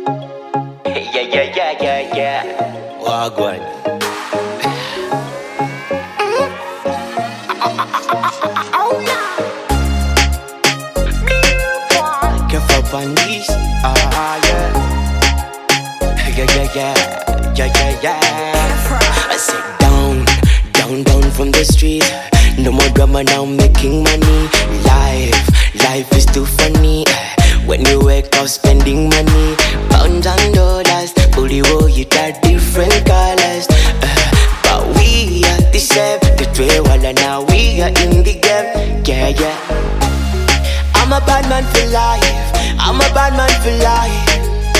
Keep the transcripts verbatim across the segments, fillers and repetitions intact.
Yeah, yeah, yeah, yeah, yeah. Wagwan. Careful bandits. Ah, yeah. Yeah, yeah, yeah. Yeah, yeah, yeah. I said down, down, down from the street. No more drama now, making money. Life, life is too funny. When you wake up spending money, pounds and dollars, bully roll you got different colors. Uh, but we are the same, the three walla now we are in the game. Yeah, yeah. I'm a bad man for life. I'm a bad man for life.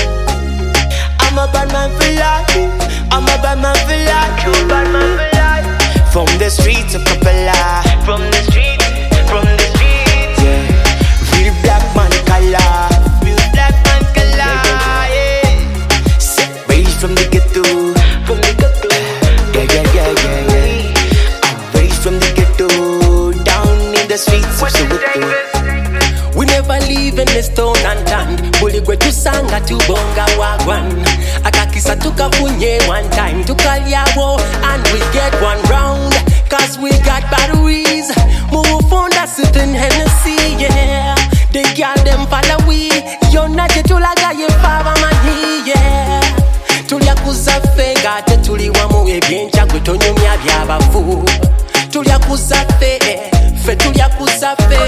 I'm a bad man for life. I'm a bad man for life. You a bad man for life. From the streets of Kapala. From the streets, from the streets. Yeah. Real black man color. Real black man color. Yeah, yeah, yeah. Set raised from the ghetto. From the ghetto. Yeah, yeah, yeah, yeah, yeah. I'm raised from the ghetto. Down in the streets of Soweto. We never leave in the stone unturned. Bully gwe tusanga tubonga wagwan. Akakisa tukafunye one time. Tukalyawo and we get one round. Cause we got batteries. Move on that sitting Hennessy, yeah. They got them follow we. Yo naje tulaga ye fava mani, yeah. Tulia kuza fega te tuli wamu ebyencha gwe tonyumya byabafu. Tulia kuza fe, fe tulia kuza fe.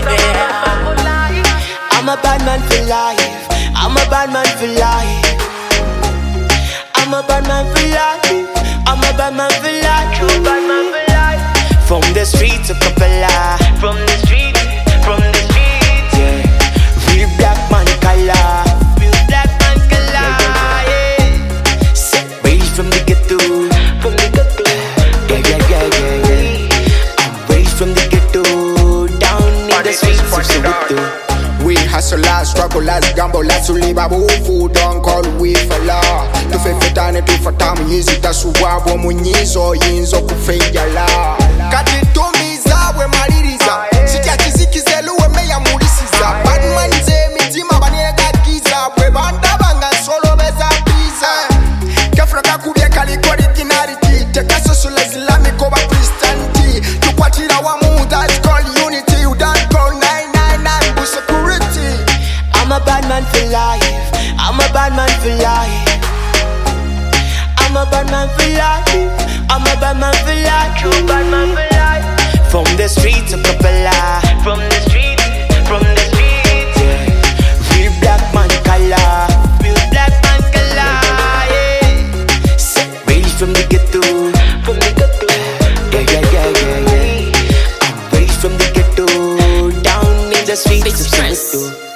I'm a bad man for life. I'm a bad man for life. I'm a bad man for life. I'm a bad man for life. You a bad man for life. From the streets of Kapala. From the streets, from the streets. Yeah. Real black man color. Real black man color. Yeah, yeah, yeah. Set raised from the ghetto. From the ghetto. Yeah, yeah, yeah, yeah, yeah. I'm raised from the ghetto. Down in the streets of Soweto. We hustlers, strugglers, gamblers, tuliba bufu, don't call we for law. Tufefetane tufatamu yizi tasuwabo munyizo yinzo kufeijala. Kati tumiza we maliriza, sija kizikize luwe meya mulisiza. Badman ze mitima baniega giza, we banda banga solo beza pizza. Kafra kakubye kaliko originality, tekaso sula zilami koba Christianity. Tukwatira wa mu, that's called unity, you don't call nine nine nine, bu security. I'm a bad man for life. I'm a bad man for life. I'm a bad man for life. I'm a bad man for life. You a bad man for life. From the streets of Kapala. From the streets, from the streets. Yeah. Real black man color. Real black man color. Yeah. Set raised from the ghetto. From the ghetto. Yeah, yeah, yeah, yeah, yeah. I'm raised from the ghetto. Down in the streets of Soweto.